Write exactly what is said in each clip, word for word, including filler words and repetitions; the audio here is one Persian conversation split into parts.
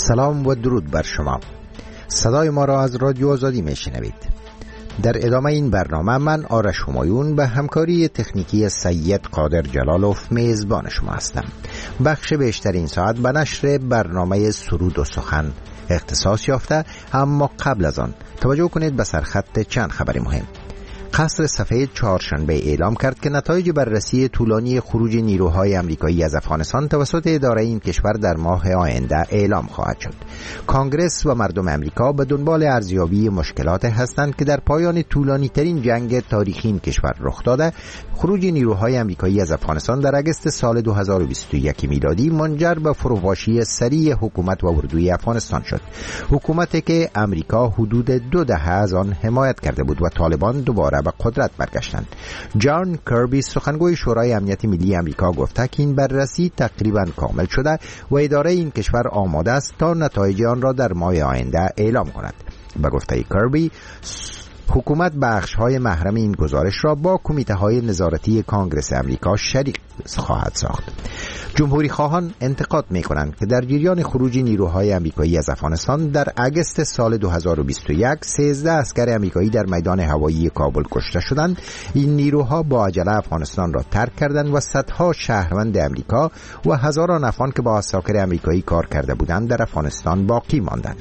سلام و درود بر شما. صدای ما را از رادیو آزادی میشنوید. در ادامه این برنامه من آرش همایون به همکاری تکنیکی سید قادر جلالوف میزبان شما هستم. بخش بیشتر این ساعت به نشر برنامه سرود و سخن اختصاص یافته، اما قبل از آن توجه کنید به سرخط چند خبر مهم. قصر سفید چهارشنبه اعلام کرد که نتایج بررسی طولانی خروج نیروهای آمریکایی از افغانستان توسط اداره این کشور در ماه آینده اعلام خواهد شد. کانگرس و مردم آمریکا به دنبال ارزیابی مشکلات هستند که در پایان طولانی ترین جنگ تاریخی این کشور رخ داده. خروج نیروهای آمریکایی از افغانستان در اگست سال دو هزار و بیست و یک میلادی منجر به فروپاشی سریع حکومت و اردوی افغانستان شد. حکومتی که آمریکا حدود دو دهه از آن حمایت کرده بود و طالبان دوباره به قدرت برگشتند. جان کربی سخنگوی شورای امنیت ملی آمریکا گفته که این بررسی تقریبا کامل شده و اداره این کشور آماده است تا نتایج آن را در ماه آینده اعلام کند. به گفته کربی، حکومت بخش‌های محرم این گزارش را با کمیته‌های نظارتی کانگرس آمریکا شریک خواهد ساخت. جمهوری خواهان انتقاد می‌کنند که در جریان خروج نیروهای آمریکایی از افغانستان در اگست سال دو هزار و بیست و یک سیزده اسکر آمریکایی در میدان هوایی کابل کشته شدند. این نیروها با عجله افغانستان را ترک کردند و صدها شهروند آمریکا و هزاران افغان که با عساکر آمریکایی کار کرده بودند در افغانستان باقی ماندند.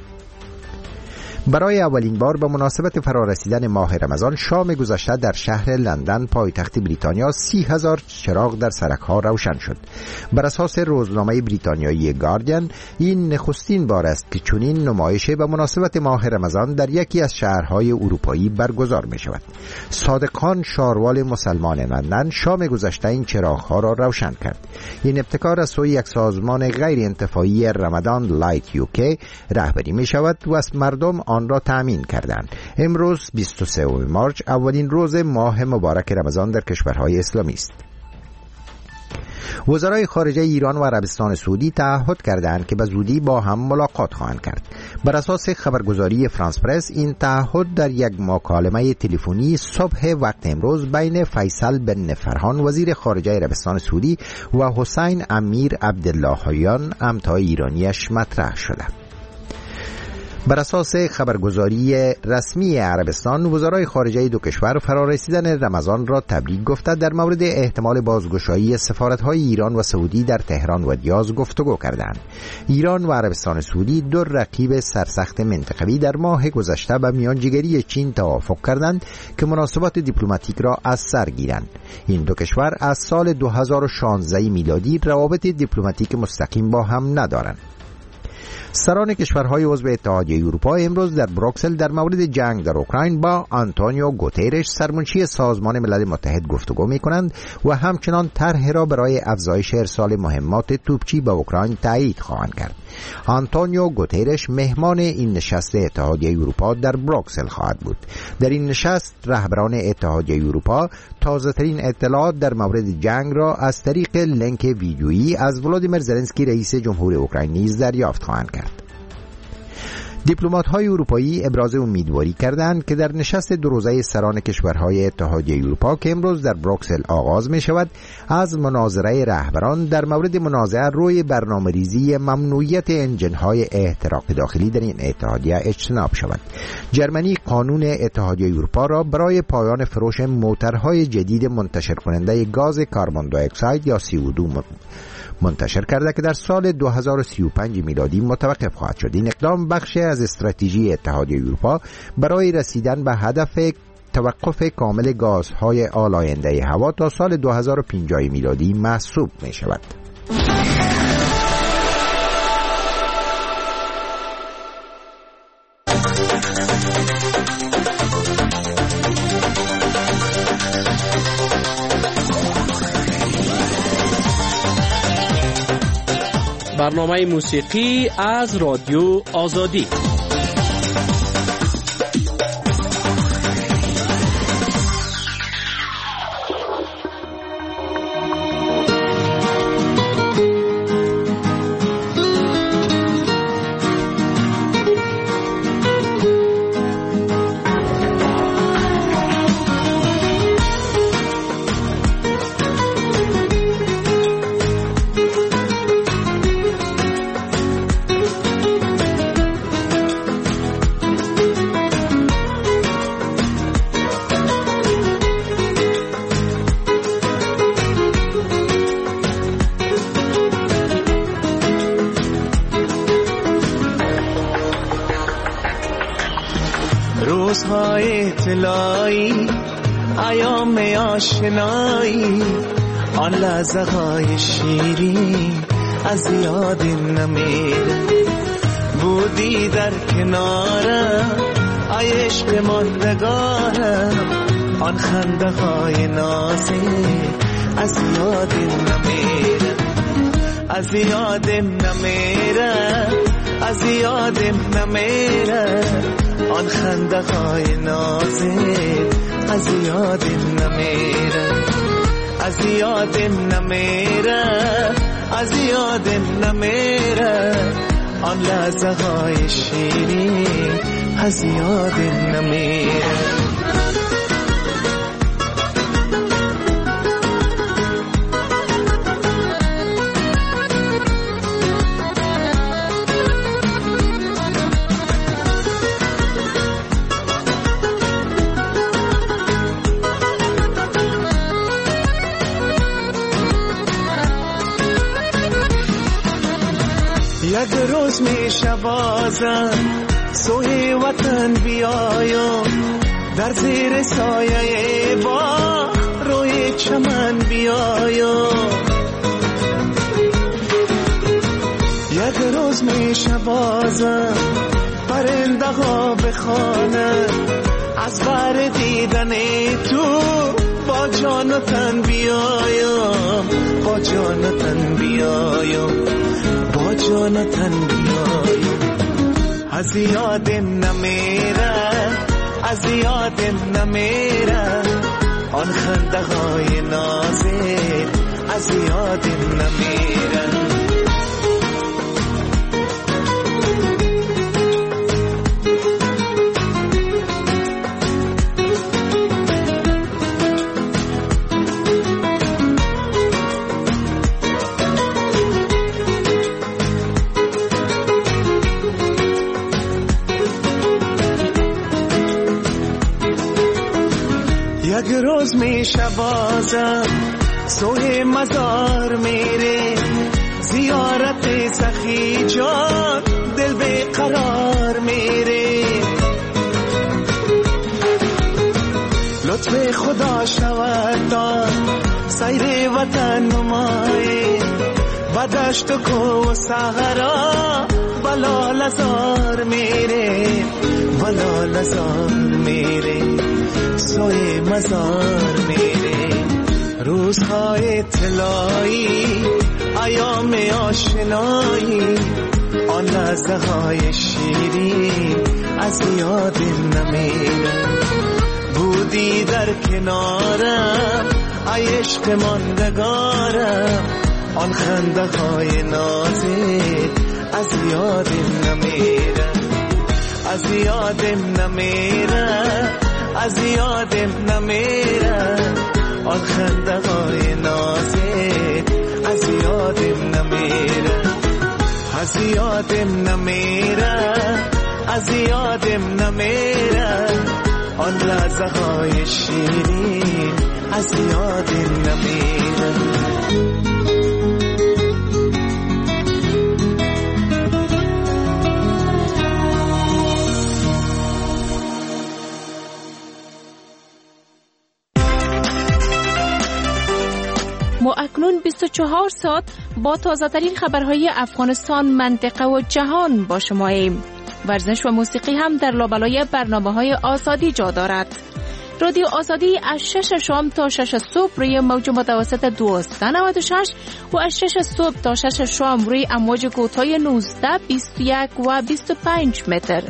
برای اولین بار به مناسبت فرارسیدن ماه رمضان شام گذشته در شهر لندن پایتخت بریتانیا سی هزار چراغ در سرک‌ها روشن شد. بر اساس روزنامه بریتانیایی گاردین، این نخستین بار است که چنین نمایشی به مناسبت ماه رمضان در یکی از شهرهای اروپایی برگزار می شود. صادق خان شاروال مسلمان لندن شام گذشته این چراغ‌ها را روشن کرد. این ابتکار از سوی یک سازمان غیر انتفاعی رمضان لایت یوکی رهبری می شود و از مردم آن را تأمین کردند. امروز بیست و سوم مارس اولین روز ماه مبارک رمضان در کشورهای اسلامی است. وزرای خارجه ایران و عربستان سعودی تعهد کردند که به زودی با هم ملاقات خواهند کرد. بر اساس خبرگزاری فرانس پرس، این تعهد در یک مکالمه تلفنی صبح وقت امروز بین فیصل بن فرحان وزیر خارجه عربستان سعودی و حسین امیر عبداللهیان همتای ایرانیش مطرح شده. بر اساس خبرگزاری رسمی عربستان، وزرای خارجه دو کشور فرارسیدن رمضان را تبریک گفته در مورد احتمال بازگشایی سفارت‌های ایران و سعودی در تهران و ریاض گفتگو کردند. ایران و عربستان سعودی دو رقیب سرسخت منطقوی در ماه گذشته به میانجیگری چین توافق کردند که مناسبات دیپلماتیک را از سر گیرند. این دو کشور از سال دو هزار و شانزده میلادی روابط دیپلماتیک مستقیم با هم ندارند. سران کشورهای عضو اتحادیه اروپا امروز در بروکسل در مورد جنگ در اوکراین با آنتونیو گوترش سرمنشی سازمان ملل متحد گفتگو می‌کنند و همچنان طرح را برای افزایش ارسال مهمات توپچی به اوکراین تایید خواهند کرد. آنتونیو گوترش مهمان این نشست اتحادیه اروپا در بروکسل خواهد بود. در این نشست رهبران اتحادیه اروپا تازه‌ترین اطلاعات در مورد جنگ را از طریق لینک ویدیویی از ولادیمیر زلنسکی رئیس جمهور اوکراین نیز دریافت خواهند کرد. دیپلمات‌های اروپایی ابراز امیدواری کردند که در نشست دو روزه سران کشورهای اتحادیه اروپا که امروز در بروکسل آغاز می شود، از مناظره رهبران در مورد منازعه روی برنامه‌ریزی ممنوعیت انجن‌های احتراق داخلی در این اتحادیه اجتناب شود. جرمنی قانون اتحادیه اروپا را برای پایان فروش موتورهای جدید منتشر کننده گاز کربن دی اکساید یا سی او دو منتشر کرده که در سال دو هزار و سی و پنج میلادی متوقف خواهد شد. این اقدام بخشی از استراتژی اتحادیه اروپا برای رسیدن به هدف توقف کامل گازهای آلاینده هوا تا سال دو هزار و پنجاه میلادی محسوب می شود. برنامه موسیقی از رادیو آزادی. روزهای طلایی، ایام آشنایی، آن لحظه های شیرین از یاد نمیره. بودی در کنارم ای عشق ماندگارم، آن خنده های نازک از یاد نمیره. از یادم نمیره، از یادم نمیره، آن خنده های نازک از یادم نمیره. از یادم نمیره، از یادم نمیره، آن لحظه های شیرین از یادم نمیره. یک روز میشه بازم سوی وطن بیایم، در زیر سایه با روی چمن بیایم. یک روز میشه بازم پرنده ها بخوانن، از بر دیدن تو با جان و تن بیایم، با جان و تن بیایم، با جان و تن بیایم. از یادم نمیره، از یادم نمیره، آن خنده های نازک از یادم نمیره. یک روز میشه بازم سوی مزار میره، زیارت سخی جان دل به قرار میره. لطف خدا شود تا سیر وطن نمایی، و دشت و کو و صحرا بلا لزار میره، بلا لزار میره، سوی مزار میره. روزهای طلایی، ایام آشنایی، آن لحظه های شیرین از یادم نمیره. بودی در کنارم ای عشق ماندگارم، آن خنده های نازک از یادم نمیره. از یادم نمیره، از یادم نمیره، آن خنده های نازک از یادم نمیره. از یادم نمیره، از یادم نمیره، آن لحظه های شیرین از یادم نمیره. ما اکنون بیست و چهار ساعت با تازه ترین خبرهای افغانستان، منطقه و جهان با شماییم. ورزش و موسیقی هم در لابلای برنامه‌های آزادی جا دارد. رادیو آزادی از شش شام تا شش صبح روی موج متوسط دویست و نود و شش و از شش صبح تا شش شام روی امواج کوتاه نوزده، بیست و یک و بیست و پنج متر.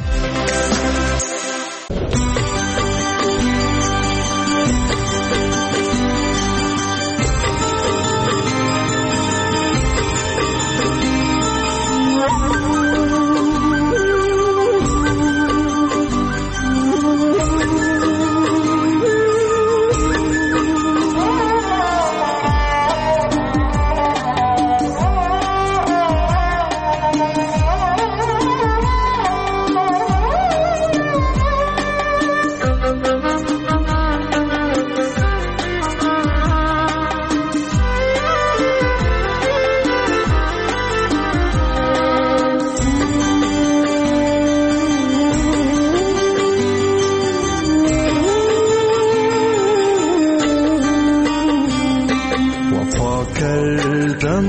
وفا کردم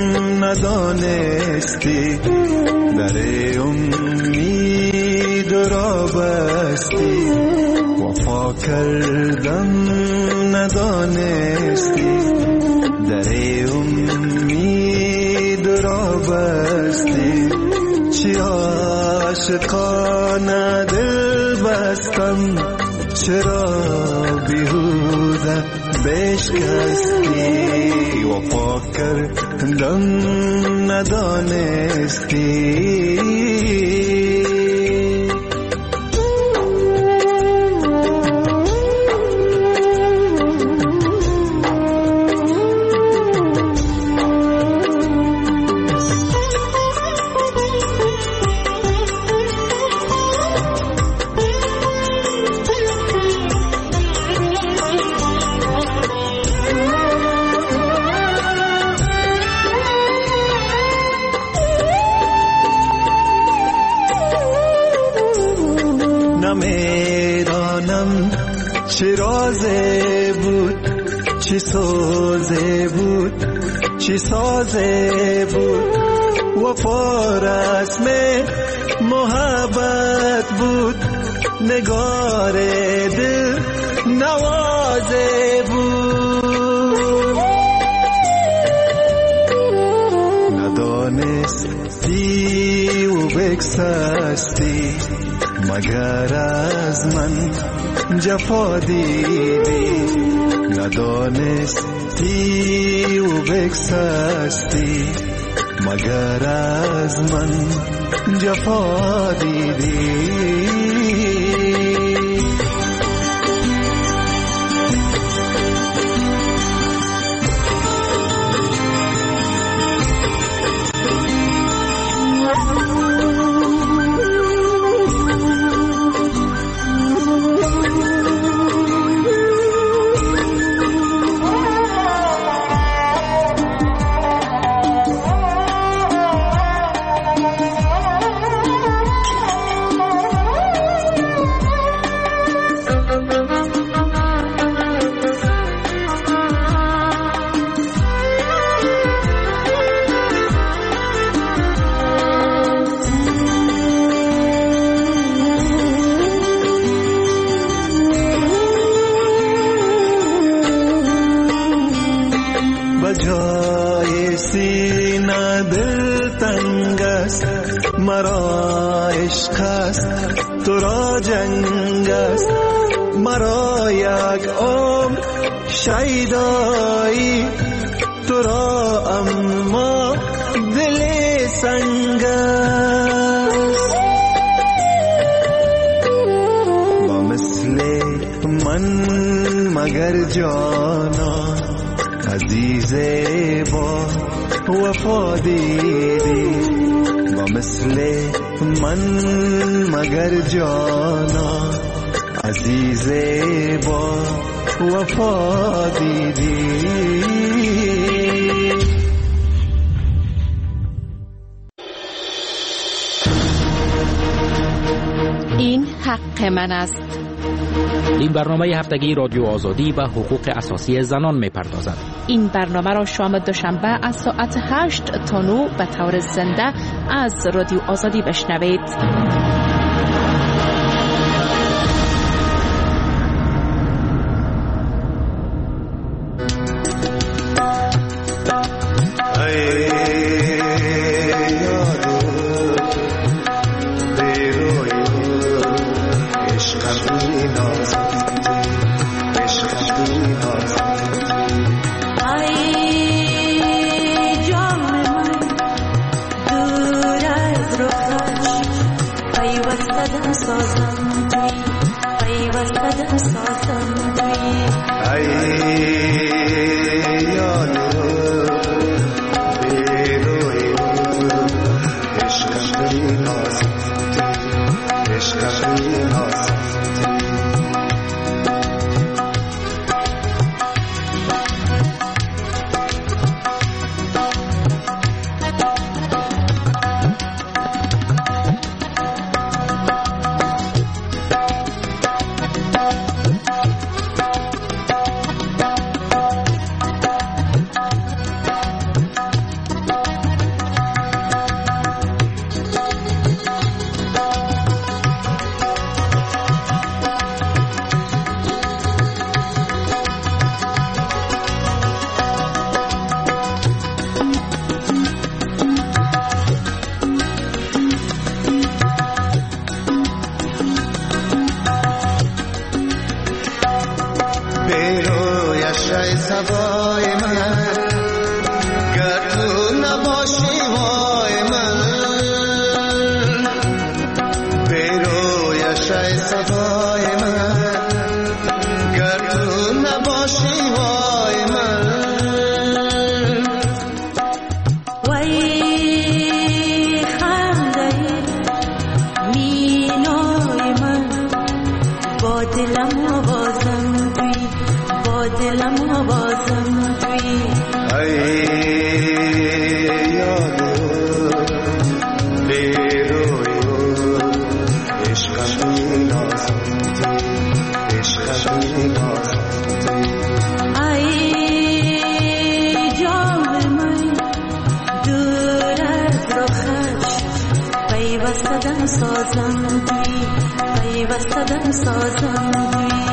ندانستی، در امید را بستی. وفا کردم ندانستی، در امید را بستی. چی عاشقانه دل بستم، چرا بیهوده بشکستی. وفا کردم ندانستی. نمیدانم چه رازه بود، چه سازه بود، چه سازه بود. وفا رسم محبت بود، نگار دل نوازه بود. ندانستی و بگسستی، مگر از من جفا دیدی. ندانستی و بگسستی، مگر از من جفا دیدی. جای سینه دل تنگ است، مرا عشق است تو را جنگ است. مرا یک عمر شیدایی تو را، اما دل سنگ است. با مثل من مگر جانا عزیز با وفا دیدی. با مثل من مگر جانا عزیز با وفا دیدی. این حق من است. این برنامه هفتگی رادیو آزادی و حقوق اساسی زنان می‌پردازد. این برنامه را شام دوشنبه از ساعت هشت تا نه به طور زنده از رادیو آزادی بشنوید. ای سبای من گر تو نباشی وای من بیروی شای سبای من گر تو نباشی وای من وای خنده مینای من با دلم آوازم توی با دلم آوازم توی ای یادو بیرویو عشقم نازم توی عشقم نازم ای جان من دور از رخش پیوستدم سازم توی پیوستدم سازم توی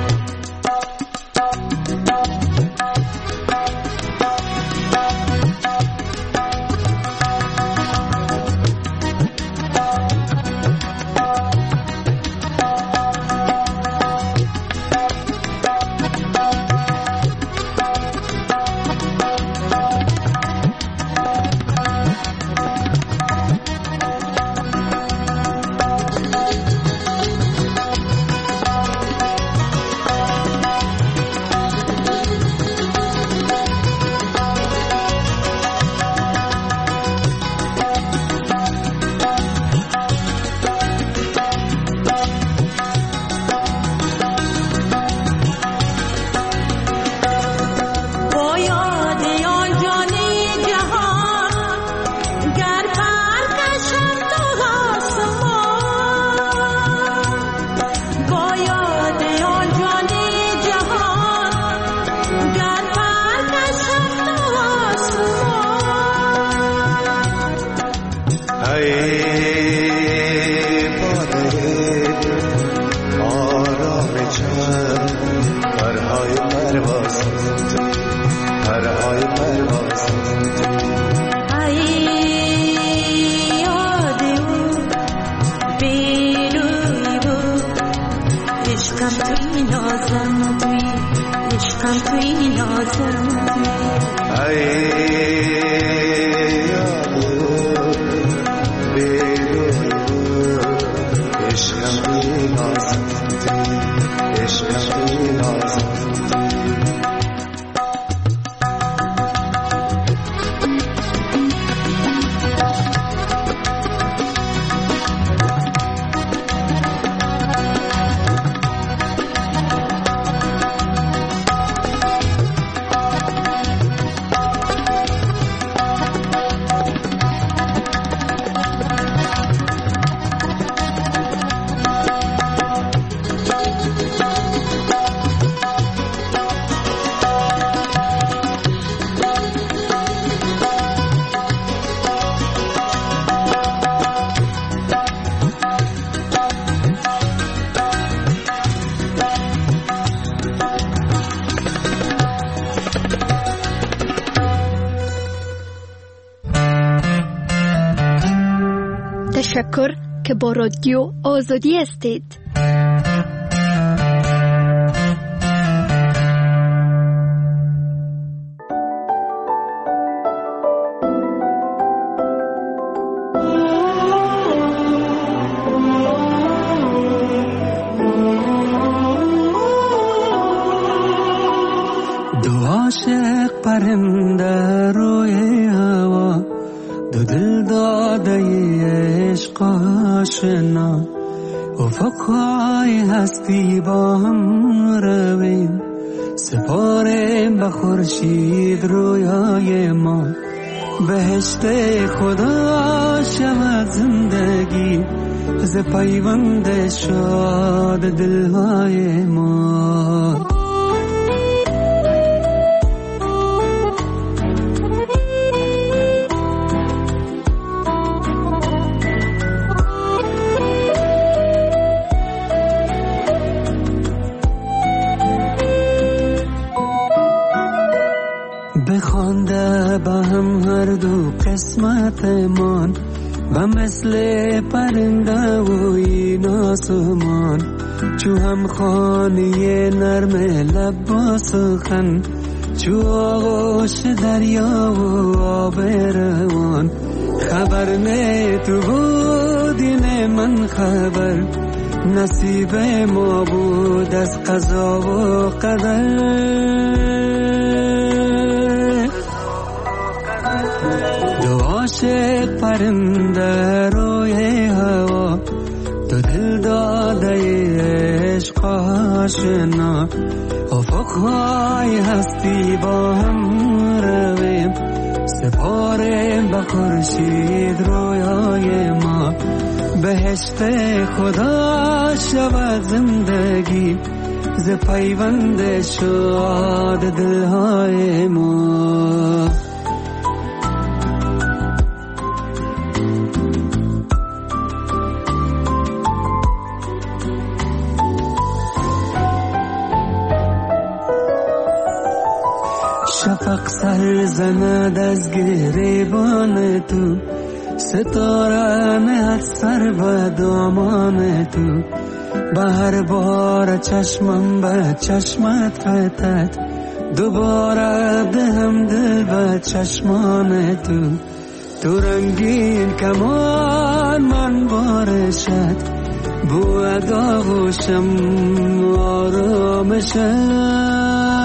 تشکر که با رادیو آزادی هستید. دو عاشق پرنده روی هوا، دو دل داده عشق آشنا، افقهای هستی با هم رویم، سپاره به خورشید رویای ما. بهشت خدا شود زندگی، ز پیوند شاد دلهای ما. بخوانده با هم هر دو قسمتمان، و مثل پرنده و این آسمان، چو هم خانه نرم لب با سخن، چو آغوش دریا و آب روان خبر نه تو بودی نه من خبر نصیب ما بود از قضا و قدر دو عاشق پرنده روی هوا دو دل داده عشق آشنا افقهای هستی با هم رویم سپاره به خورشید رویای ما بهشت خدا شود زندگی ز پیوند شاد دلهای ما شفق سر زند از گریبان تو ستاره نهد سر به دامان تو به هر بار چشمم به چشمت فتد دوباره دهم دل به چشمان تو تو رنگین کمان من بارشد بو داغوشم آرامشد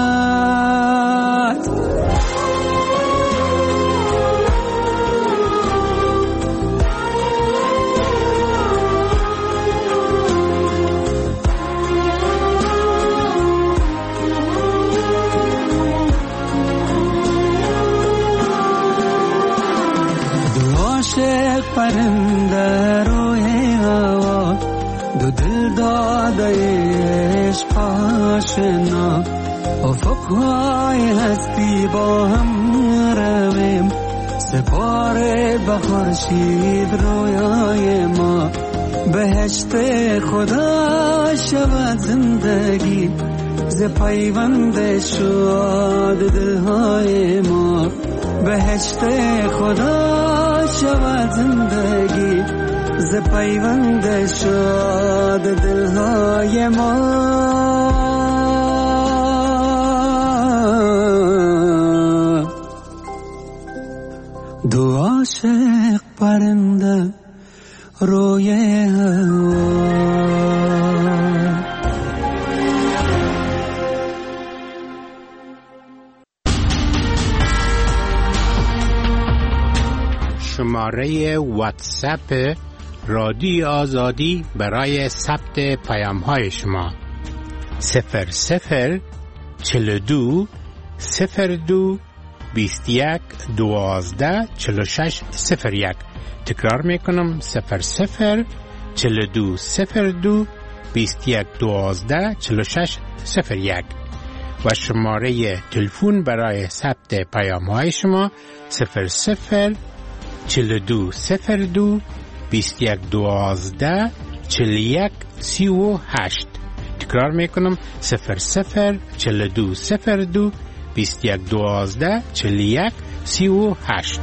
پرنده روی هوا دو دل داده عشق آشنا افقهای هستی با هم رویم سپاره به خورشید رویای ما بهشت خدا شود زندگی ز پیوند شاد دلهای ما بهشت خدا شود زندگی ز پیوند شاد دلهای ما دو عاشق پرنده روی هوا شماره واتساپ رادیو آزادی برای ثبت پیام های شما صفر صفر چهل و دو صفر دو بیست و یک دوازده چهل و شش صفر یک. تکرار میکنم صفر صفر چهل و دو صفر دو بیست و یک دوازده چهل و شش صفر یک و شماره تلفن برای ثبت پیام های شما صفر صفر چهل و دو صفر دو بیست و یک دوازده چهل و یک سی و هشت. تکرار میکنم صفر صفر چهل و دو صفر دو بیست و یک دوازده چهل و یک سی و هشت.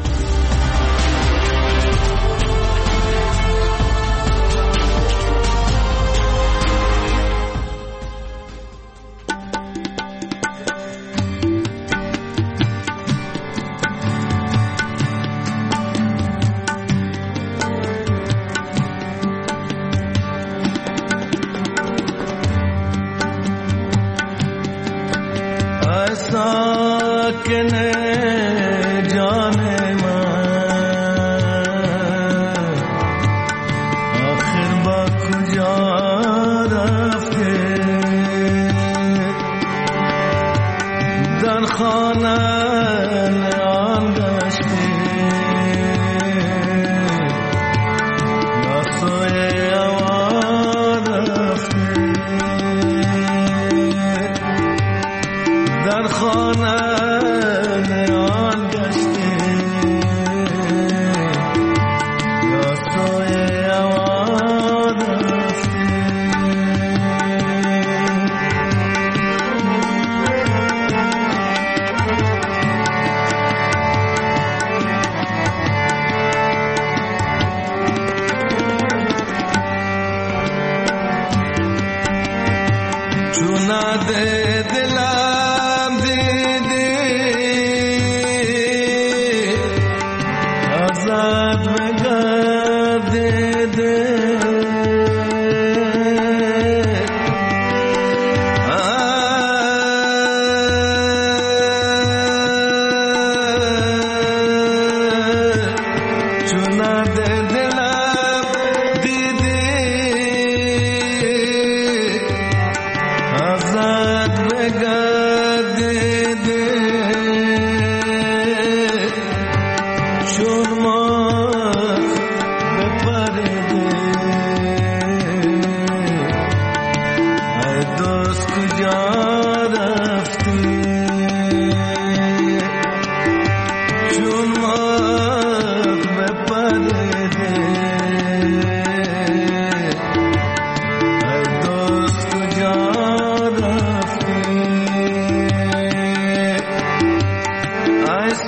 चुना दे दिलाम दे दे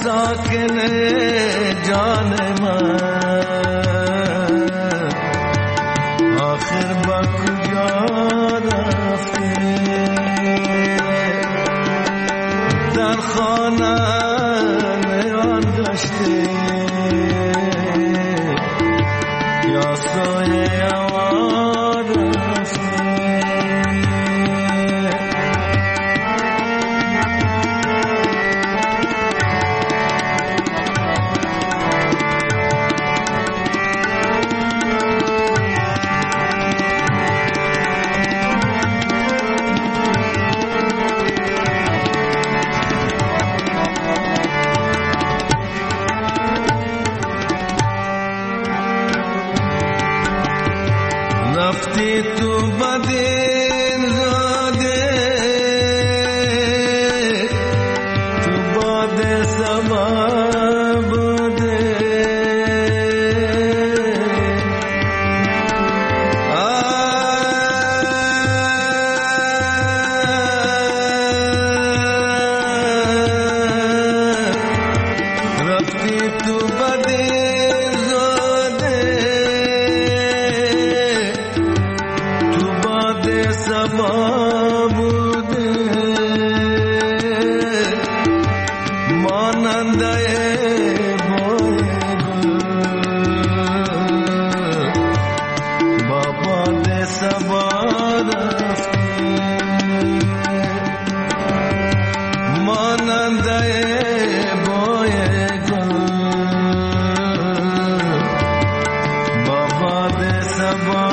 ساکن جان من آخر با کجا رفتی در خانه نیان گشتی یا سوی هوا رفتی رفتی تو بدین زاده تو باد سبب بوده رفتی تو بدین زاده سبا بوده ماننده بوی بابا ده سبا رفتی ماننده بوی بابا ده سبا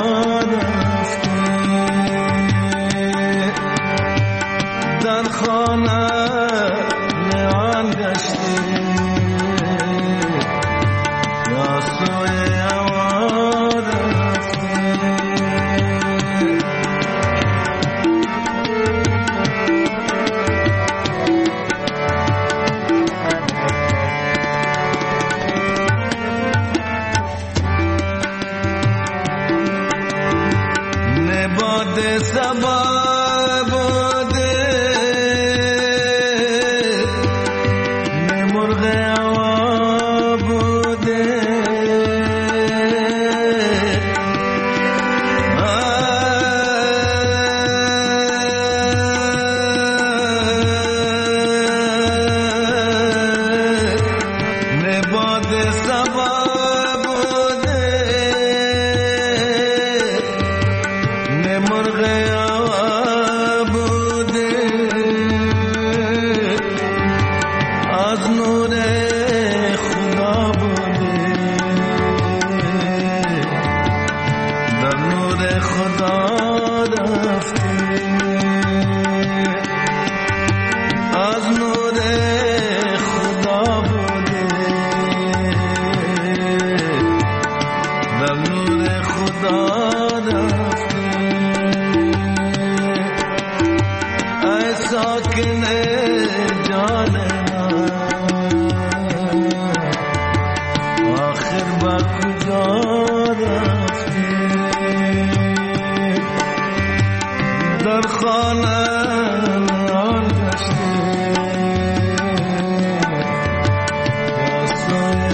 در خانه نیان گشتی یا سوی هوا رفتی نباد سبب بوده مرغ هوا بوده نباد سبب بوده مرغ هوا بوده از نور خدا بوده در نور خدا رفتی از نور خدا بوده در نور خدا رفتی ای ساکن جان آخر با کجا رفتی در خانه نیان گشتی یا سوی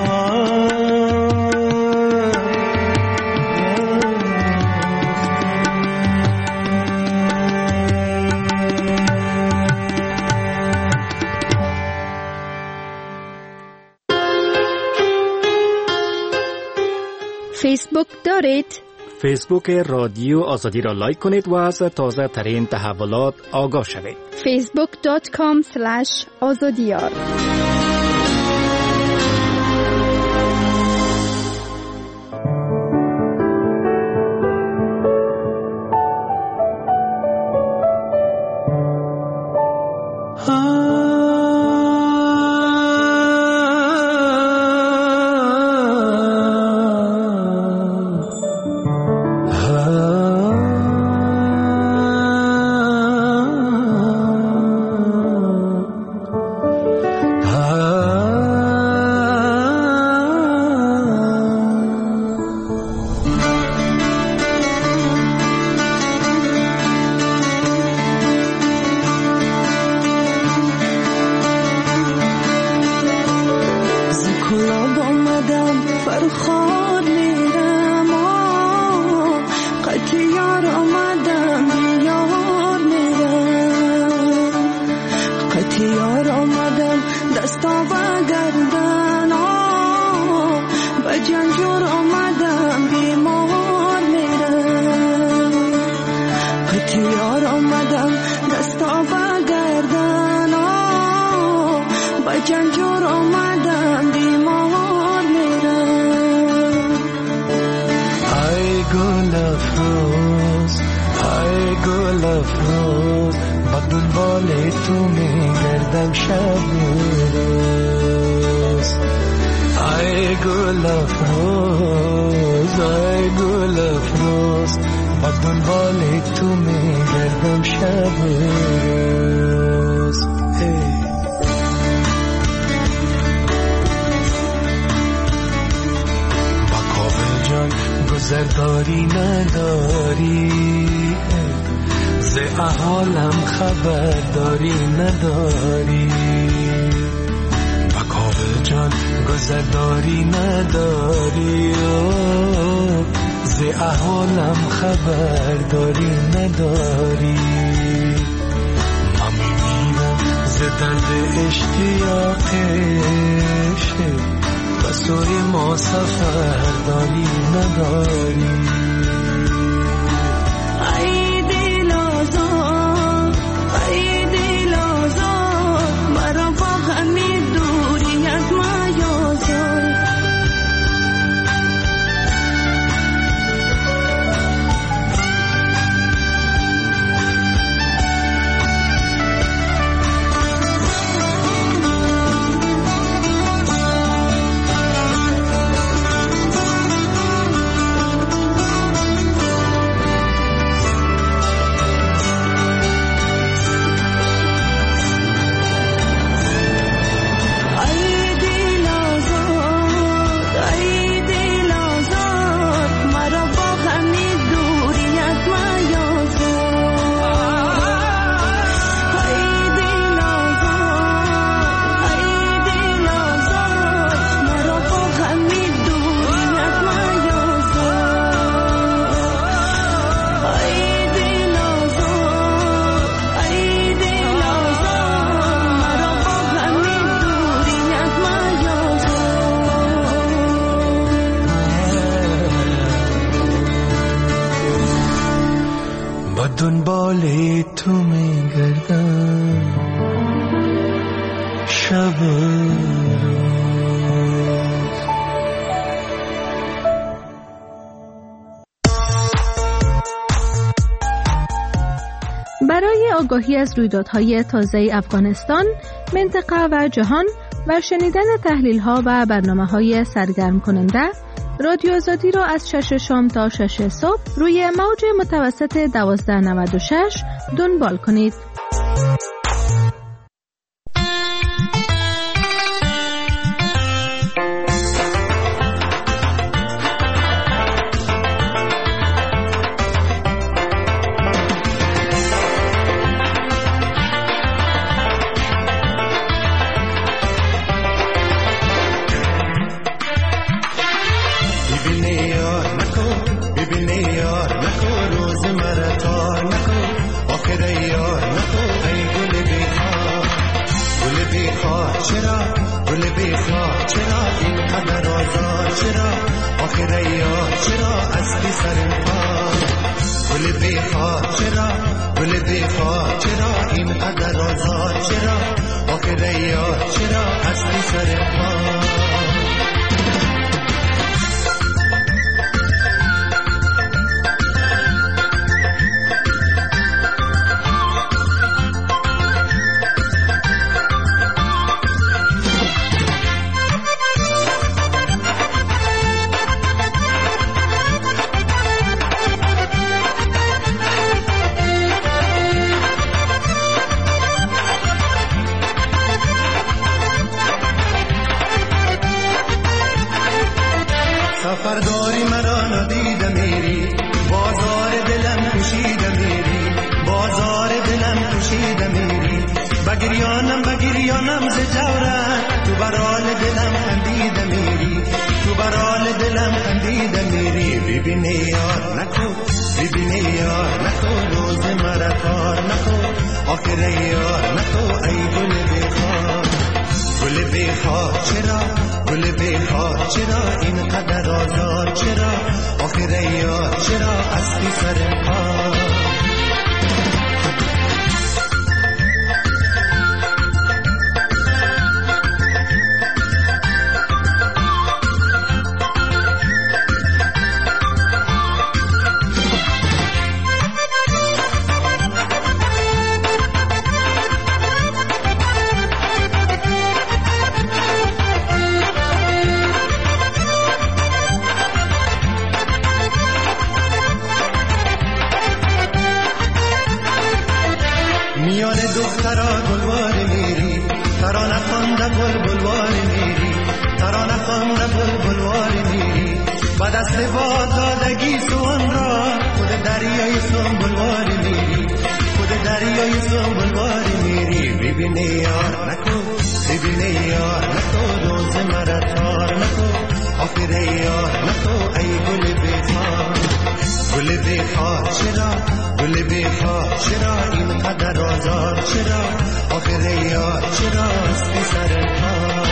فیسبوک دارید؟ فیسبوک رادیو آزادی را لایک کنید و از تازه ترین تحولات آگاه شوید. فیسبوک دات کام اسلش آزادیار. Ah بر خار میرم قد یار آمدم یار میرم قد یار آمدم دستا و گردن به جنجور آمدم بیمار میرم قد یار آمدم دستا و گردن به جنجور آمدم بیمار میرم ای گل افروز ای گل افروز با دنبال تو میگردم شب روز ای گل افروز ای گل افروز با دنبال تو میگردم شب روز با کابل جان گذرداری نداری ز احوالم خبرداری نداری با کابل جان گذرداری نداری ز احوالم خبرداری نداری من میمیرم ز درد اشتیاقش و سوی ما سفرداری نداری ای دل آزاد ای دل آزاد مرا با همین دوریت میازار دنبال تو میگردم شب روز برای آگاهی از رویدادهای تازه افغانستان، منطقه و جهان و شنیدن تحلیل‌ها و برنامه‌های سرگرم کننده، رادیو آزادی را از شش شام تا شش صبح روی موج متوسط دوازده نود و شش دنبال کنید. سفرداری مرا ندیده میری، بازار دلم کشیده میری، بازار دلم کشیده میری، بگریانم بگریانم ز جورت تو برال دلم خندیده میری، تو برال دلم خندیده میری. ببینه یار نکو، ببینه یار نکو، روز مرا کار نکو، آخر یار نکو ای گل بخار. گل بخار چرا، گل بخار چرا اینقدر آزار چرا، آخر یار چرا اسبی سر پا. میان دخترا گلوار میری، ترانه خوانده گل بلوار میری، ترانه خوانده گل بلوار میری. با دست باد دادگی سوان را خود دریای سوان بلوار میری، خود دریای سوان بلوار میری. ببینه یار نکو، ببینه یار نکو، روز مرا تار نکو، آخر یار نکو ای گل بخار. گل بخار چرا، گل بخار چرا اینقدر آزار چرا، آخر یار چرا اسبی سر پا.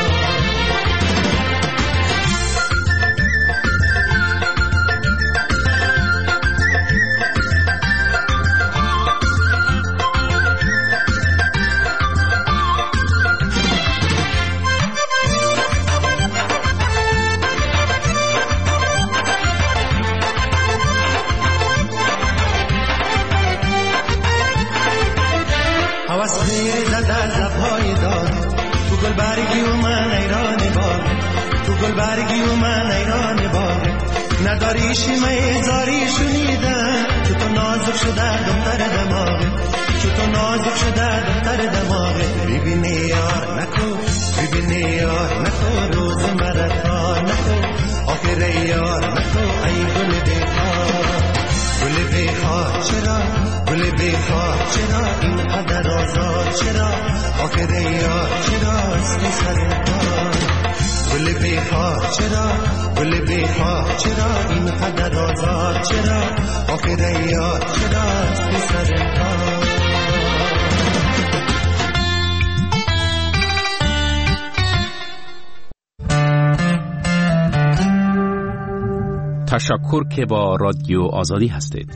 هوس خیر زده زبهای داد، تو گل برگی و من ایران باغ، تو گل برگی و من ایران باغ. نداری شیمه زاری شنیدن، چو تو نازک شده دختر دماغه، چو تو نازک شده دختر دماغه. ببینه یار نکو، ببینه یار نکو، روز مرا تار نکو، آخر یار نکو ای گل بخار. گل بخار چرا، گل بخار چرا اینقدر آزار چرا، آخر یار چرا اسبی سر پا. گل بخار چرا، گل بخار چرا اینقدر آزار چرا، آخر یار چرا اسبی سر پا. تشکر که با رادیو آزادی هستید.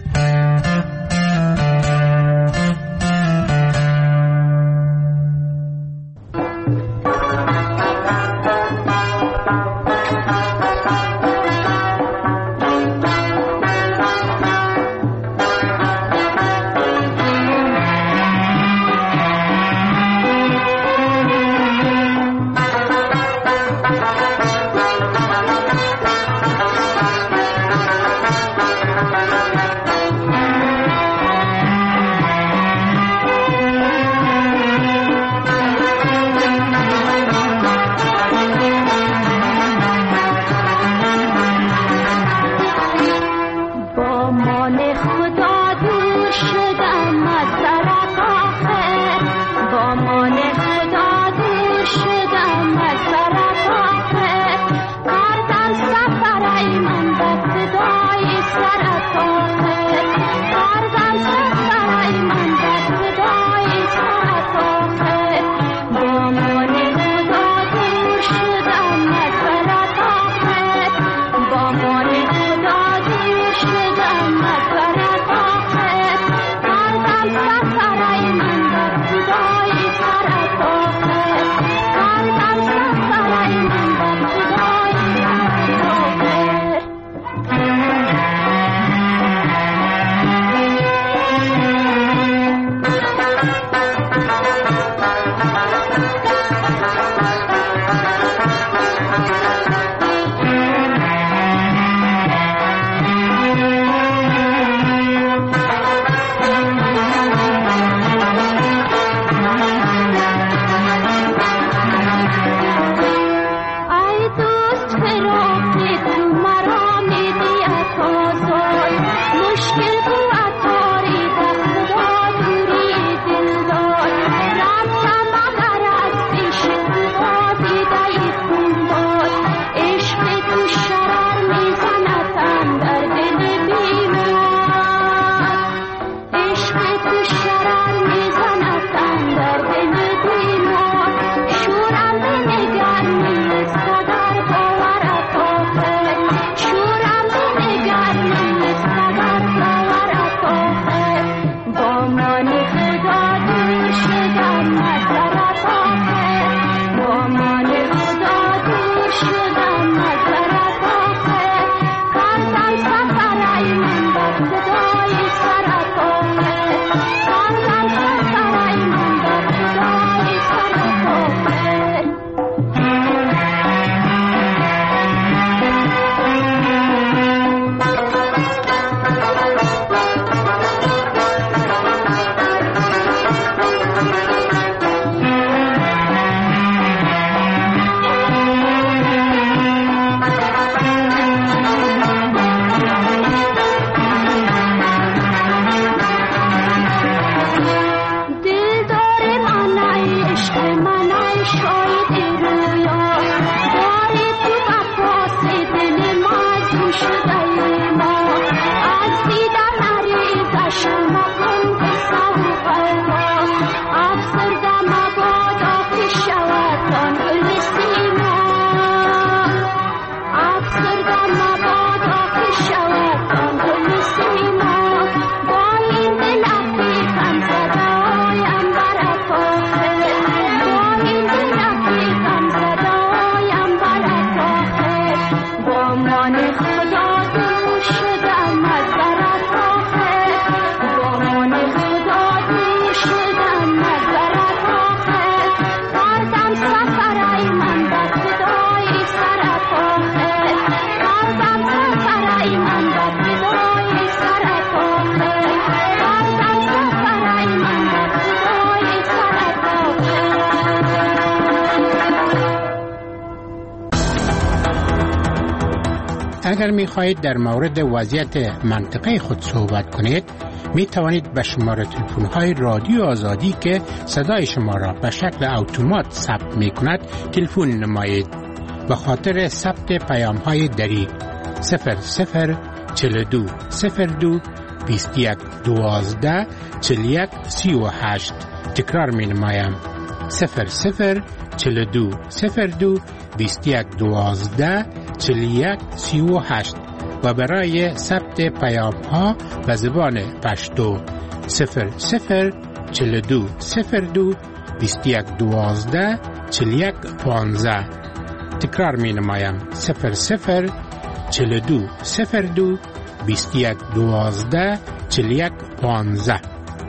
اگر می خواهید در مورد وضعیت منطقه خود صحبت کنید، می توانید به شماره تلفن های رادیو آزادی که صدای شما را به شکل اتومات ثبت می کند تلفن نمایید. به خاطر ثبت پیام های دری صفر صفر چهل و دو صفر دو بیست و یک دوازده چهل و یک سی و هشت. تکرار می نمایم صفر صفر چهل و دو صفر دو بیست و یک دوازده چهل و یک سی و هشت و برای ثبت پیام ها به زبان پشتو صفر صفر چهل و دو صفر دو بیست و یک دوازده چهل و یک پانزده. تکرار می نمایم صفر صفر چهل و دو صفر دو بیست و یک دوازده چهل و یک پانزده.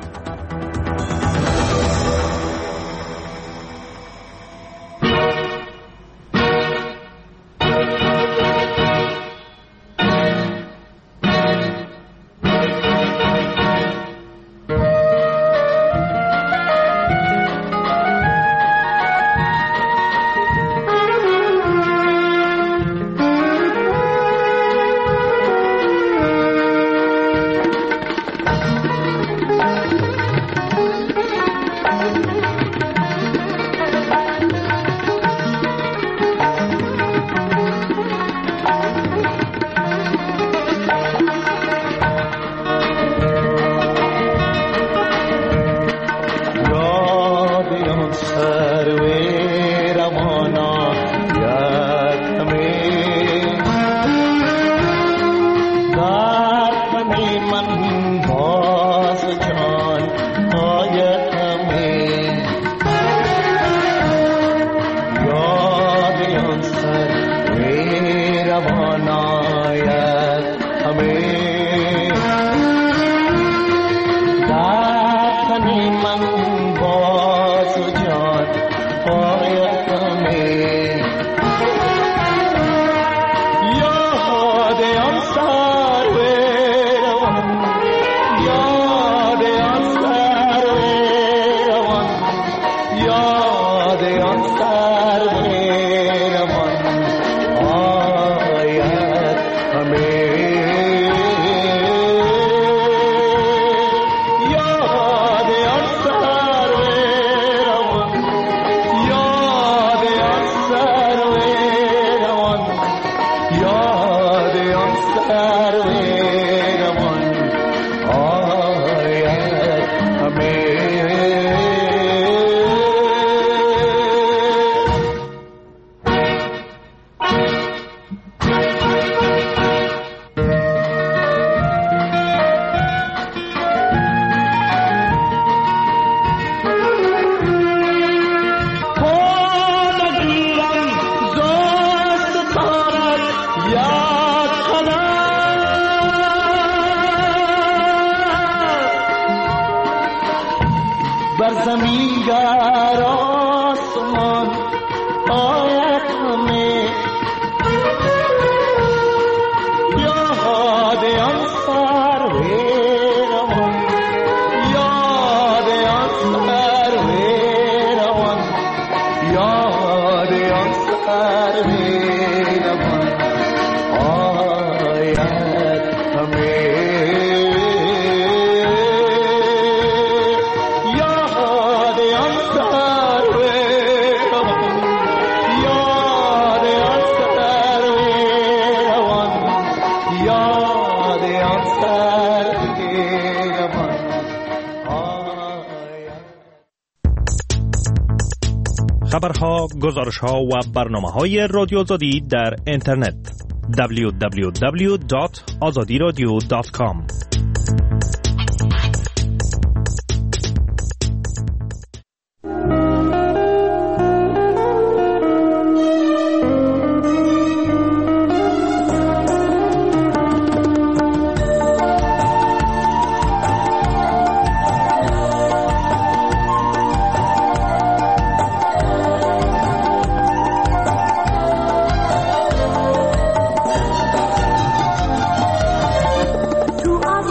خبرها، گزارشها و برنامه‌های رادیو آزادی در اینترنت دبلیو دبلیو دبلیو دات آزادی رادیو دات کام. تو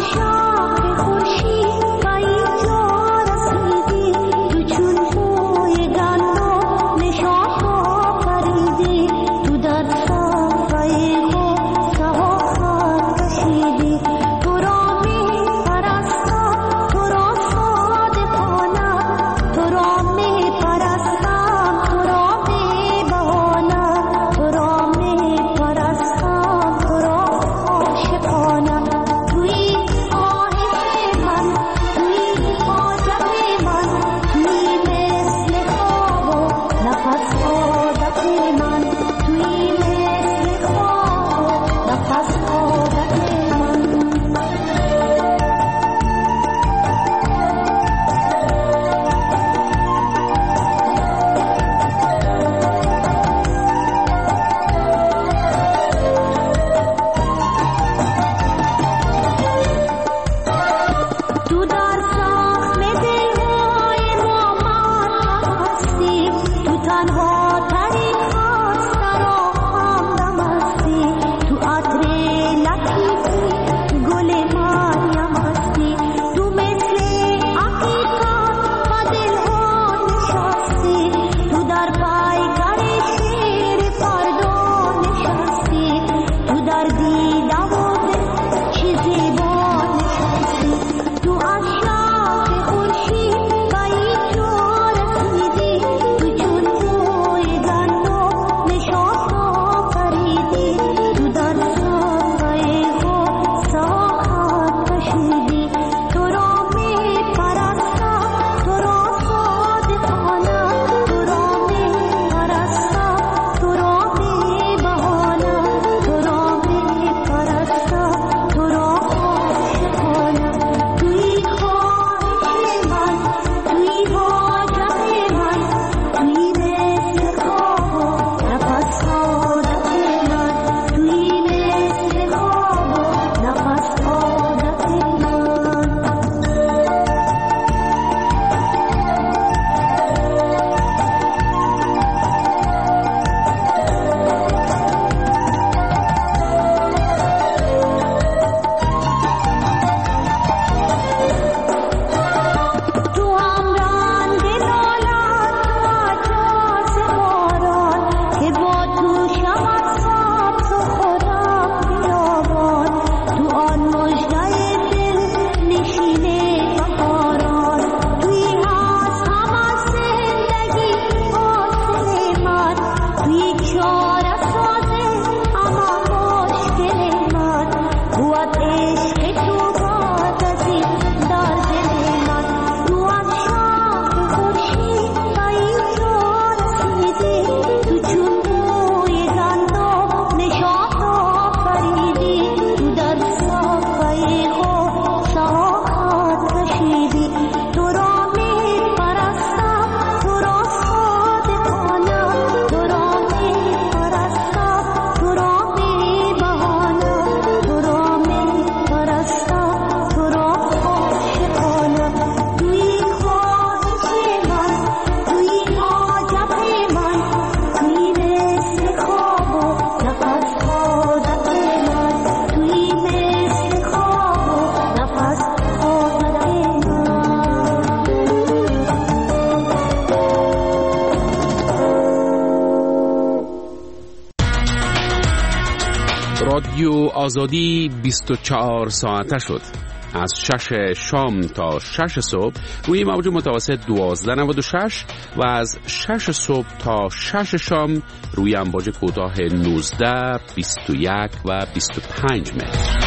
رادیو آزادی بیست و چهار ساعته شد. از شش شام تا شش صبح روی موج متوسط دوازده نود و شش و از شش صبح تا شش شام روی امواج کوتاه نوزده، بیست و یک و بیست و پنج متر.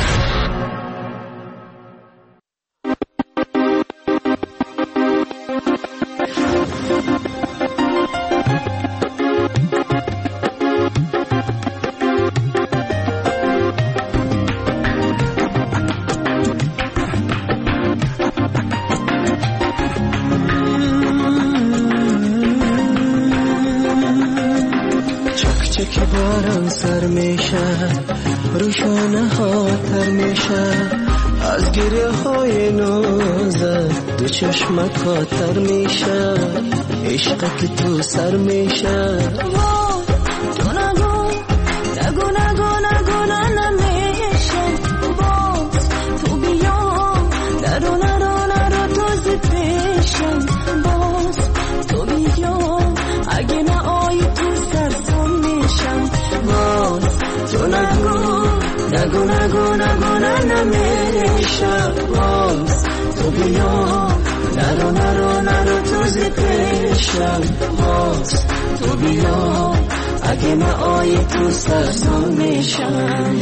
روشانه ها تر میشه از گریه های نازت، دو چشمت ها تر میشه عشق که تو سر میشه. تو نگو نگو نگو نگو نه نمیشه، باز تو بیا نرو نرو نرو تو زی پیشم، باز تو بیا اگه نه آی تو سرسام میشم. باز تو نگو نگو نگو نگو نه نمیشه، باز تو بیا نرو نرو نرو تو زی پیشم، باز تو بیا اگه نه آی تو سرسام میشم.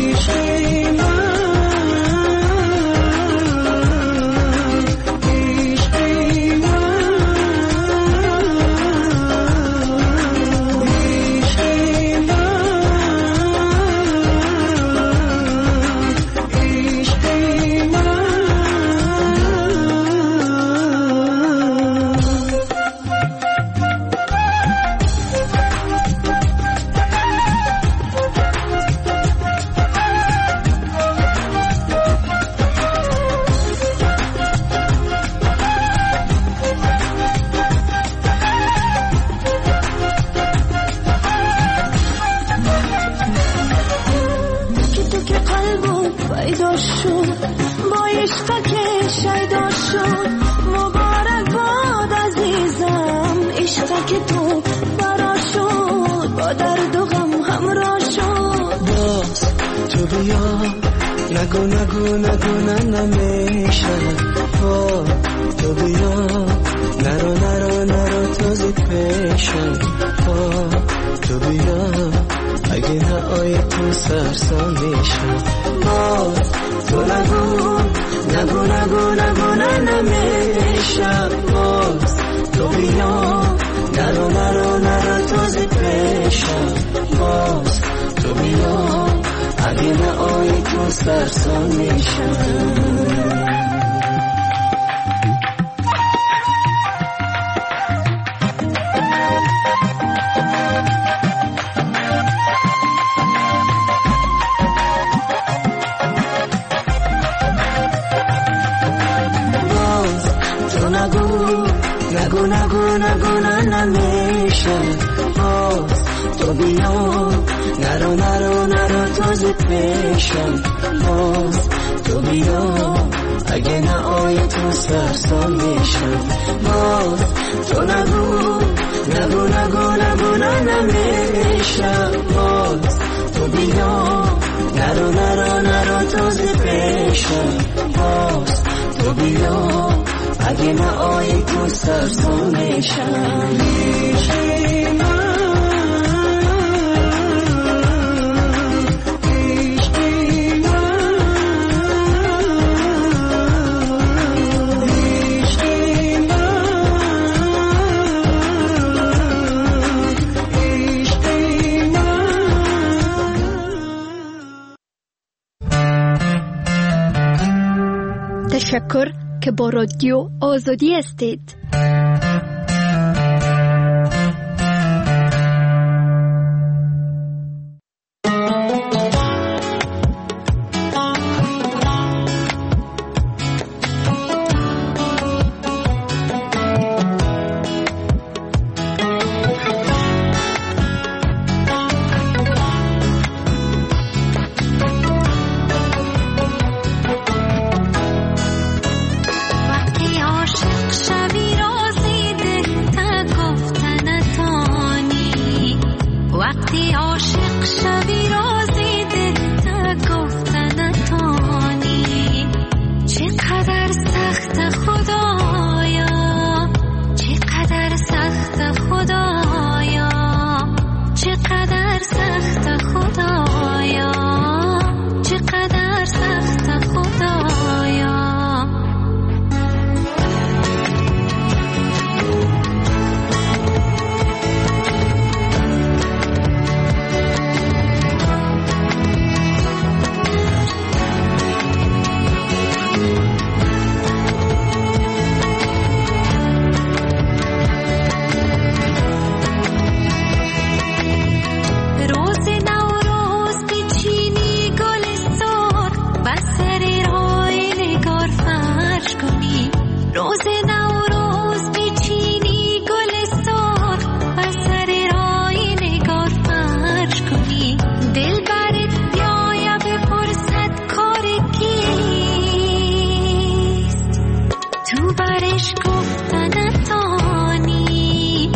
نگو نگو نگو نه نمیشه، تو بیا نرو نرو نرو تو زی پیشم، تو بیا اگه نه آی تو سرسام میشم. باز تو نگو نگو نگو نگو نه نمیشه، باز تو بیا نرو نرو نرو تو زی پیشم، باز تو بیا اگه نه آی تو سرسام میشم. نگو نگو نگو نه نمیشه، باز تو بیا نرو نرو نرو تو زی پیشم، باز تو بیا اگه نه آی تو سرسام میشم. باز تو نگو نگو نگو نگو نه نمیشه، باز تو بیا نرو نرو نرو تو زی پیشم، باز تو بیا اگه نه آی تو سرسام میشم. تشکر که با رادیو آزادی هستید.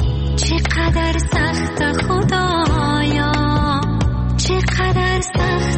چقدر سخت خدایا، چقدر سخت